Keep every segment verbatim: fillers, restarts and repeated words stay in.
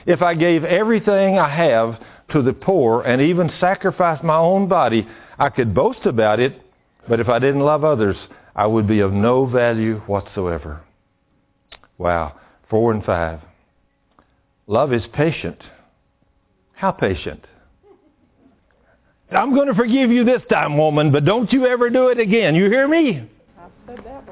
if I gave everything I have to the poor and even sacrificed my own body, I could boast about it, but if I didn't love others, I would be of no value whatsoever. Wow. Four and five. Love is patient. How patient? I'm going to forgive you this time, woman, but don't you ever do it again. You hear me? I said that.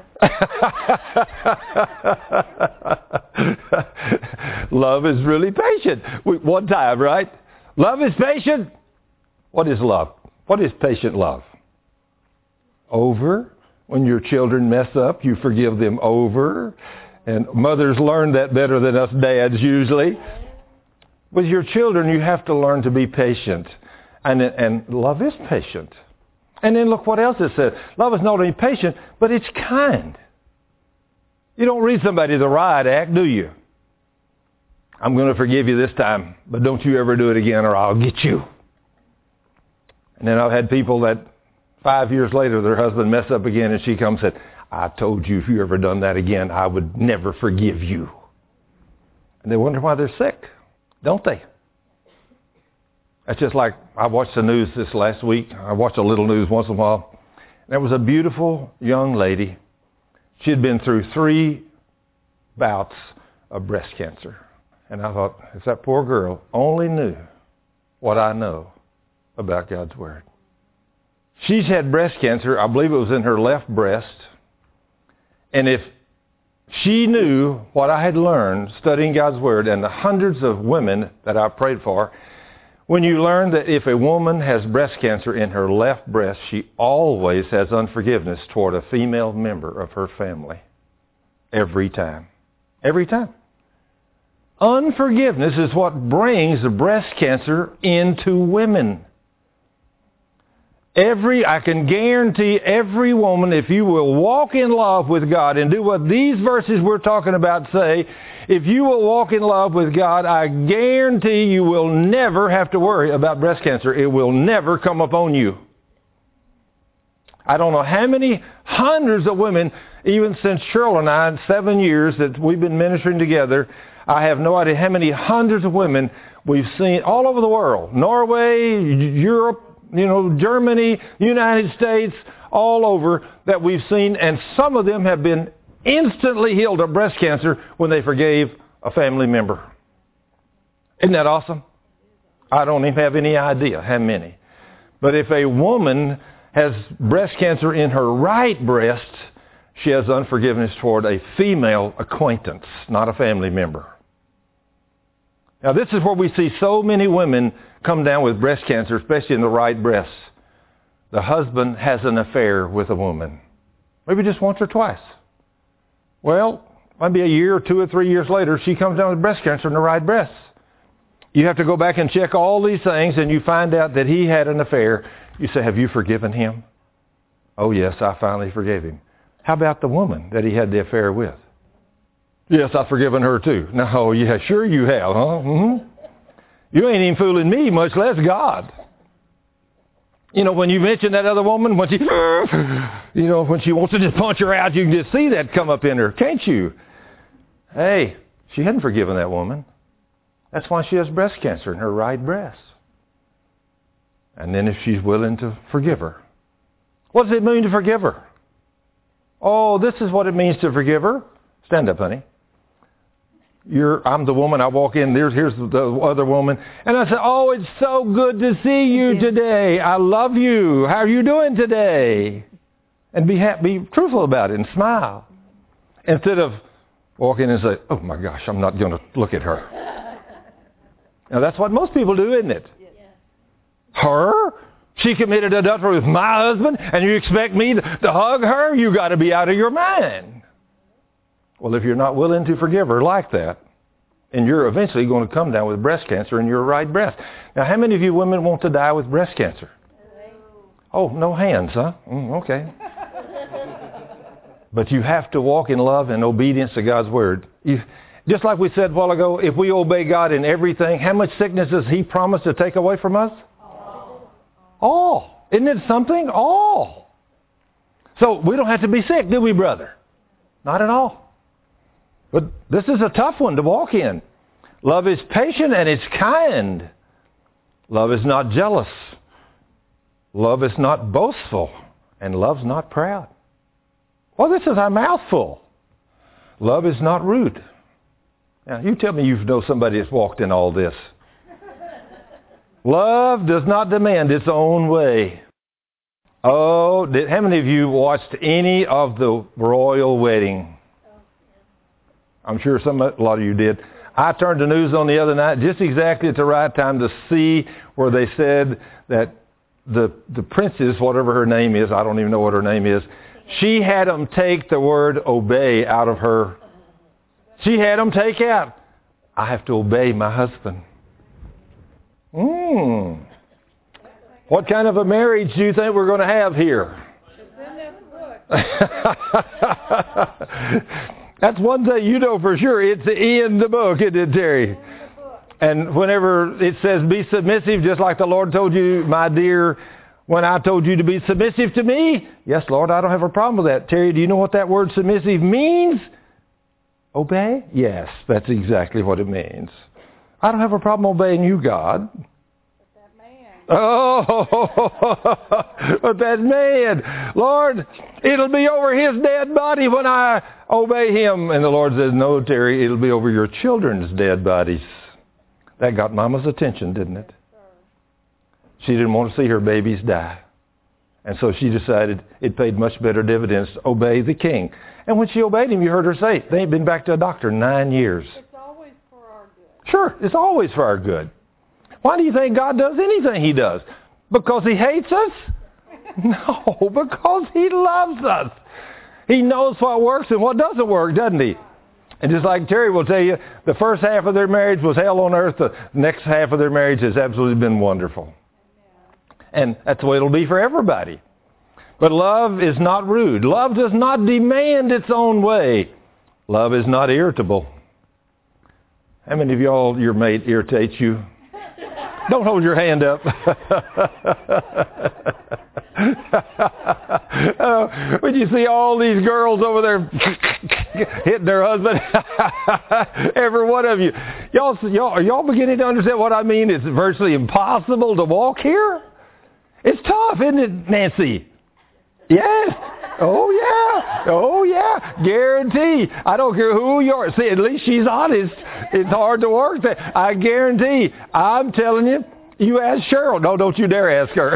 Love is really patient. We, one time, right? Love is patient. What is love? What is patient love? Over. When your children mess up, you forgive them over. And mothers learn that better than us dads usually. With your children, you have to learn to be patient. And, and love is patient. And then look what else it says. Love is not only patient, but it's kind. You don't read somebody the riot act, do you? I'm going to forgive you this time, but don't you ever do it again or I'll get you. And then I've had people that five years later, their husband mess up again and she comes and said, I told you if you ever done that again, I would never forgive you. And they wonder why they're sick, don't they? That's just like I watched the news this last week. I watch a little news once in a while. There was a beautiful young lady. She had been through three bouts of breast cancer. And I thought, if that poor girl only knew what I know about God's Word. She's had breast cancer. I believe it was in her left breast. And if she knew what I had learned studying God's Word and the hundreds of women that I prayed for, when you learn that if a woman has breast cancer in her left breast, she always has unforgiveness toward a female member of her family. Every time. Every time. Unforgiveness is what brings the breast cancer into women. Every, I can guarantee every woman, if you will walk in love with God and do what these verses we're talking about say, if you will walk in love with God, I guarantee you will never have to worry about breast cancer. It will never come upon you. I don't know how many hundreds of women, even since Cheryl and I, seven years that we've been ministering together, I have no idea how many hundreds of women we've seen all over the world. Norway, Europe, you know, Germany, United States, all over that we've seen, and some of them have been instantly healed of breast cancer when they forgave a family member. Isn't that awesome? I don't even have any idea how many. But if a woman has breast cancer in her right breast, she has unforgiveness toward a female acquaintance, not a family member. Now this is where we see so many women come down with breast cancer, especially in the right breast. The husband has an affair with a woman. Maybe just once or twice. Well, maybe a year or two or three years later, she comes down with breast cancer in the right breast. You have to go back and check all these things, and you find out that he had an affair. You say, have you forgiven him? Oh, yes, I finally forgave him. How about the woman that he had the affair with? Yes, I've forgiven her too. No, yeah, sure you have, huh? Mm-hmm. You ain't even fooling me, much less God. You know, when you mention that other woman, when she, you know, when she wants to just punch her out, you can just see that come up in her, can't you? Hey, she hadn't forgiven that woman. That's why she has breast cancer in her right breast. And then if she's willing to forgive her. What does it mean to forgive her? Oh, this is what it means to forgive her. Stand up, honey. You're, I'm the woman. I walk in. There's, here's the other woman. And I say, oh, it's so good to see you today. I love you. How are you doing today? And be happy, be truthful about it and smile. Instead of walking in and say, oh my gosh, I'm not going to look at her. Now that's what most people do, isn't it? Yeah. Her? She committed adultery with my husband and you expect me to, to hug her? You got to be out of your mind. Well, if you're not willing to forgive her like that, and you're eventually going to come down with breast cancer in your right breast. Now, how many of you women want to die with breast cancer? Oh, no hands, huh? Mm, okay. But you have to walk in love and obedience to God's Word. You, just like we said a while ago, if we obey God in everything, how much sickness does He promise to take away from us? All. All. Isn't it something? All. So we don't have to be sick, do we, brother? Not at all. But this is a tough one to walk in. Love is patient and it's kind. Love is not jealous. Love is not boastful. And love's not proud. Well, this is a mouthful. Love is not rude. Now, you tell me you know somebody that's walked in all this. Love does not demand its own way. Oh, did, how many of you watched any of the royal wedding? I'm sure some, a lot of you did. I turned the news on the other night just exactly at the right time to see where they said that the the princess, whatever her name is, I don't even know what her name is, she had them take the word obey out of her. She had them take out, I have to obey my husband. Hmm. What kind of a marriage do you think we're going to have here? That's one thing you know for sure. It's in the book, isn't it, Terry? And whenever it says be submissive, just like the Lord told you, my dear, when I told you to be submissive to me, yes, Lord, I don't have a problem with that. Terry, do you know what that word submissive means? Obey? Yes, that's exactly what it means. I don't have a problem obeying you, God. Oh, but that man, Lord, it'll be over his dead body when I obey him. And the Lord says, no, Terry, it'll be over your children's dead bodies. That got Mama's attention, didn't it? She didn't want to see her babies die. And so she decided it paid much better dividends to obey the king. And when she obeyed him, you heard her say, they ain't been back to a doctor in nine years. It's always for our good. Sure, it's always for our good. Why do you think God does anything he does? Because he hates us? No, because he loves us. He knows what works and what doesn't work, doesn't he? And just like Terry will tell you, the first half of their marriage was hell on earth. The next half of their marriage has absolutely been wonderful. And that's the way it'll be for everybody. But love is not rude. Love does not demand its own way. Love is not irritable. How many of y'all, your mate irritates you? Don't hold your hand up. uh, when you see all these girls over there hitting their husband, every one of you, y'all, y'all, are y'all beginning to understand what I mean? It's virtually impossible to walk here. It's tough, isn't it, Nancy? Yes. Oh, yeah. Oh, yeah. Guarantee. I don't care who you are. See, at least she's honest. It's hard to work that. I guarantee. I'm telling you, you ask Cheryl. No, don't you dare ask her.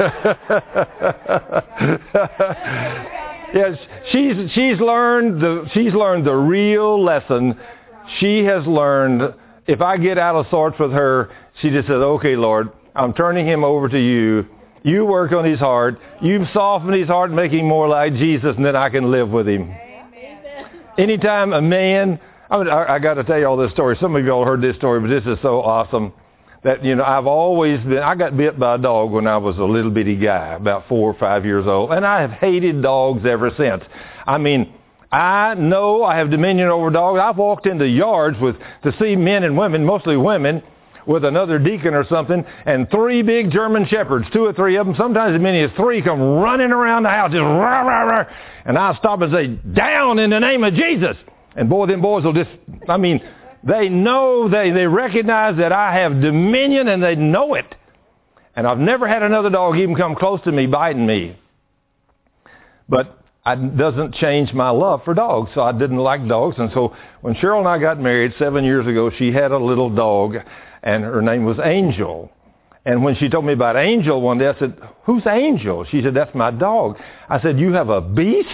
Yes, she's she's learned the she's learned the real lesson. She has learned, if I get out of sorts with her, she just says, okay, Lord, I'm turning him over to you. You work on his heart. You soften his heart and make him more like Jesus, and then I can live with him. Amen. Anytime a man, I, mean, I, I got to tell you all this story. Some of you all heard this story, but this is so awesome that, you know, I've always been, I got bit by a dog when I was a little bitty guy, about four or five years old, and I have hated dogs ever since. I mean, I know I have dominion over dogs. I've walked into yards with to see men and women, mostly women, with another deacon or something, and three big German shepherds, two or three of them, sometimes as many as three, come running around the house, just rah, rah, rah. And I stop and say, down in the name of Jesus. And boy, them boys will just, I mean, they know, they, they recognize that I have dominion, and they know it. And I've never had another dog even come close to me biting me. But it doesn't change my love for dogs, so I didn't like dogs. And so when Cheryl and I got married seven years ago, she had a little dog, and her name was Angel. And when she told me about Angel one day, I said, who's Angel? She said, that's my dog. I said, you have a beast?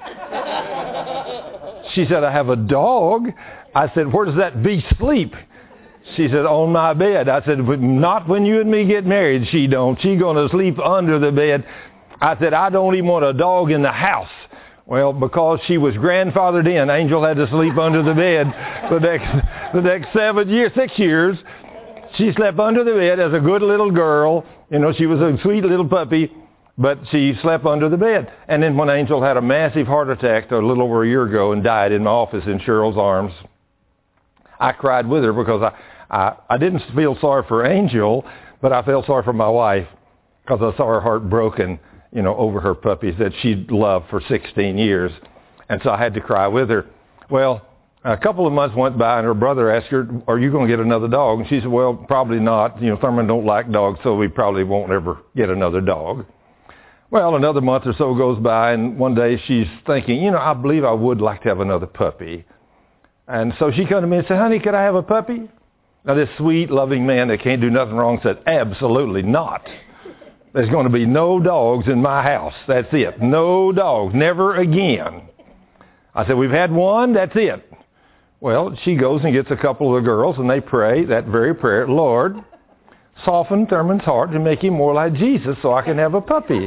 She said, I have a dog. I said, where does that beast sleep? She said, on my bed. I said, not when you and me get married, she don't. She's going to sleep under the bed. I said, I don't even want a dog in the house. Well, because she was grandfathered in, Angel had to sleep under the bed the next, the next seven years, six years. She slept under the bed as a good little girl. You know, she was a sweet little puppy, but she slept under the bed. And then when Angel had a massive heart attack a little over a year ago and died in my office in Cheryl's arms, I cried with her because I, I, I didn't feel sorry for Angel, but I felt sorry for my wife because I saw her heart broken, you know, over her puppies that she'd loved for sixteen years. And so I had to cry with her. Well, A couple of months went by, and her brother asked her, are you going to get another dog? And she said, well, probably not. You know, Thurman don't like dogs, so we probably won't ever get another dog. Well, another month or so goes by, and one day she's thinking, you know, I believe I would like to have another puppy. And so she came to me and said, honey, could I have a puppy? Now, this sweet, loving man that can't do nothing wrong said, absolutely not. There's going to be no dogs in my house. That's it. No dogs. Never again. I said, we've had one. That's it. Well, she goes and gets a couple of the girls, and they pray that very prayer, Lord, soften Thurman's heart and make him more like Jesus so I can have a puppy.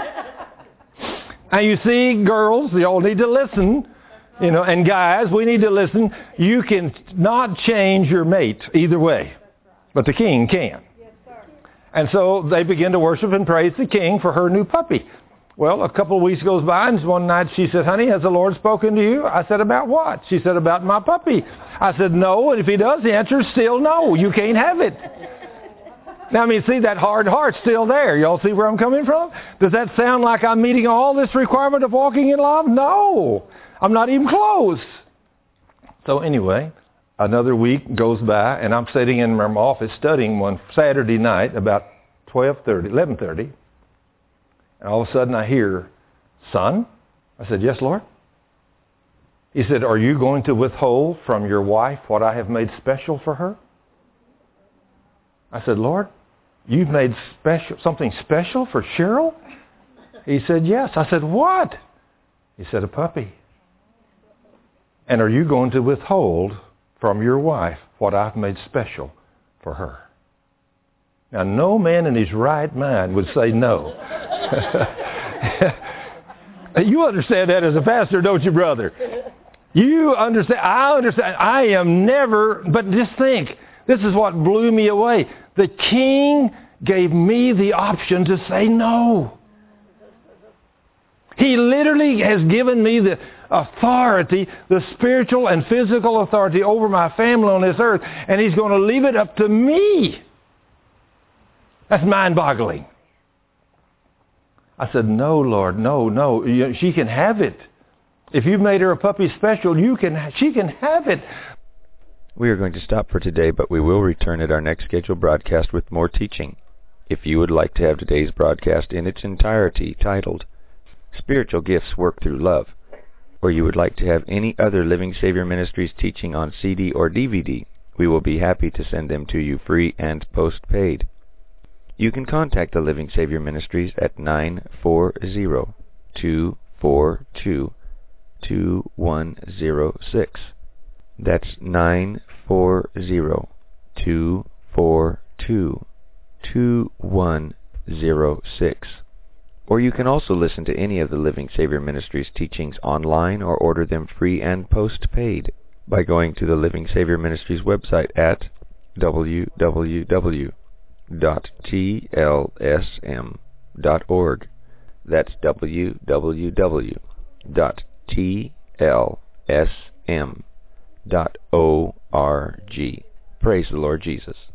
Now, you see, girls, you all need to listen. You know, and guys, we need to listen. You can not change your mate either way, but the king can. And so they begin to worship and praise the king for her new puppy. Well, a couple of weeks goes by, and one night she said, honey, has the Lord spoken to you? I said, about what? She said, about my puppy. I said, no, and if he does, the answer is still no. You can't have it. Now, I mean, see, that hard heart's still there. Y'all see where I'm coming from? Does that sound like I'm meeting all this requirement of walking in love? No. I'm not even close. So anyway, another week goes by, and I'm sitting in my office studying one Saturday night about twelve thirty, eleven thirty. And all of a sudden I hear, son? I said, yes, Lord. He said, are you going to withhold from your wife what I have made special for her? I said, Lord, you've made special something special for Cheryl? He said, yes. I said, what? He said, a puppy. And are you going to withhold from your wife what I've made special for her? Now, no man in his right mind would say no. You understand that as a pastor, don't you, brother? You understand. I understand. I am never, but just think, this is what blew me away. The king gave me the option to say no. He literally has given me the authority, the spiritual and physical authority over my family on this earth, and he's going to leave it up to me. That's mind-boggling. I said, no, Lord, no, no. She can have it. If you've made her a puppy special, you can. She can have it. We are going to stop for today, but we will return at our next scheduled broadcast with more teaching. If you would like to have today's broadcast in its entirety titled, Spiritual Gifts Work Through Love, or you would like to have any other Living Savior Ministries teaching on C D or D V D, we will be happy to send them to you free and post-paid. You can contact the Living Savior Ministries at nine four zero, two four two, two one zero six. That's nine four zero, two four two, two one zero six. Or you can also listen to any of the Living Savior Ministries teachings online or order them free and post-paid by going to the Living Savior Ministries website at w w w dot t l s m dot org. That's w w w dot t l s m dot org. Praise the Lord Jesus.